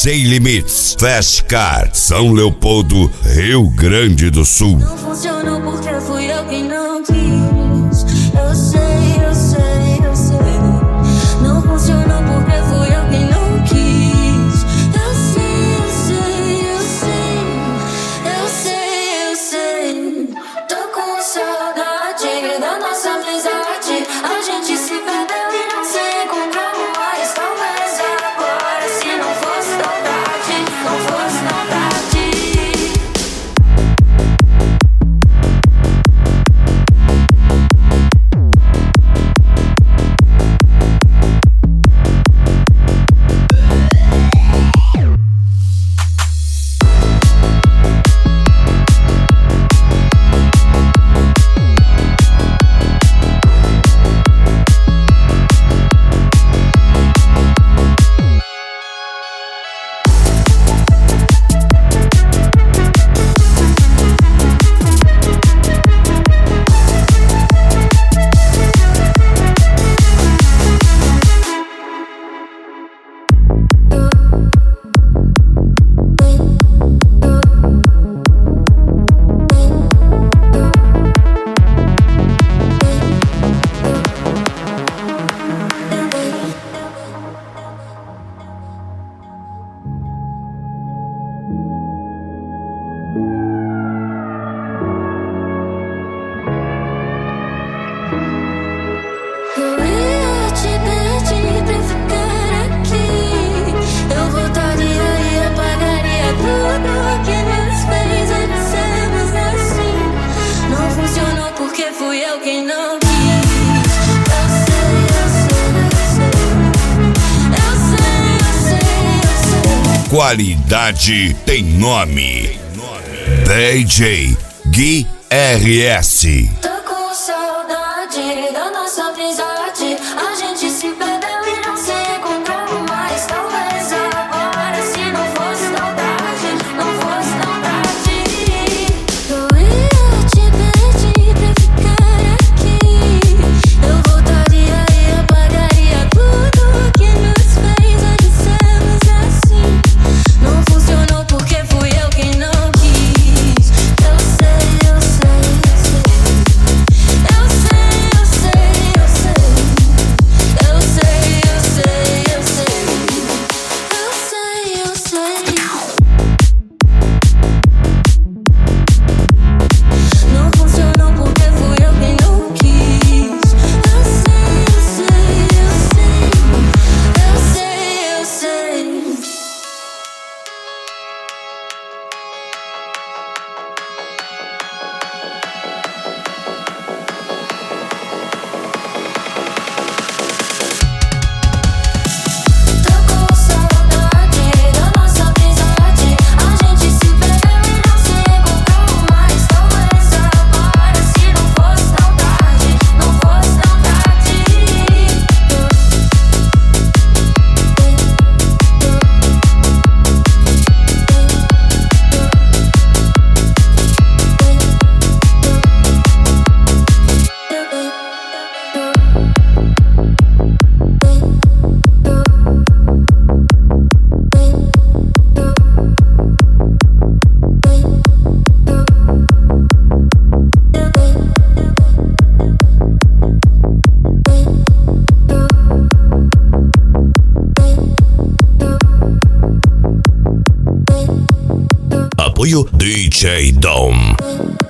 Sem Limites, Fast Car, São Leopoldo, Rio Grande do Sul. Não funcionou porque fui eu quem não quis. Eu sei, eu sei, eu sei. Não funcionou porque fui eu quem não quis. Eu sei, eu sei, eu sei. Eu sei, eu sei. Tô com saudade da nossa amizade. A gente se perdeu e não se encontrou mais. Talvez agora, se não fosse saudade, não fosse saudade. Qualidade tem nome. DJ Gui RS. Tô com saudade da nossa amizade. A gente se perdeu e não se encontrou mais. Talvez agora, se não fosse saudade, não fosse saudade. Eu ia te pedir pra ficar aqui. Eu voltaria e apagaria tudo que nos fez. A de sermos assim. Não funcionou porque fui eu quem não quis. Eu sei, eu sei, eu sei. Eu sei, eu sei, eu sei. Eu sei, eu sei, eu sei. Eu sei, eu sei. Não funcionou porque fui eu quem não quis. Eu sei, eu sei, eu sei. Eu sei, eu sei. Tô com saudade da nossa amizade. A gente se perdeu e não se encontrou mais. Talvez agora, se não fosse saudade, não fosse saudade. Apoio DJ Dom.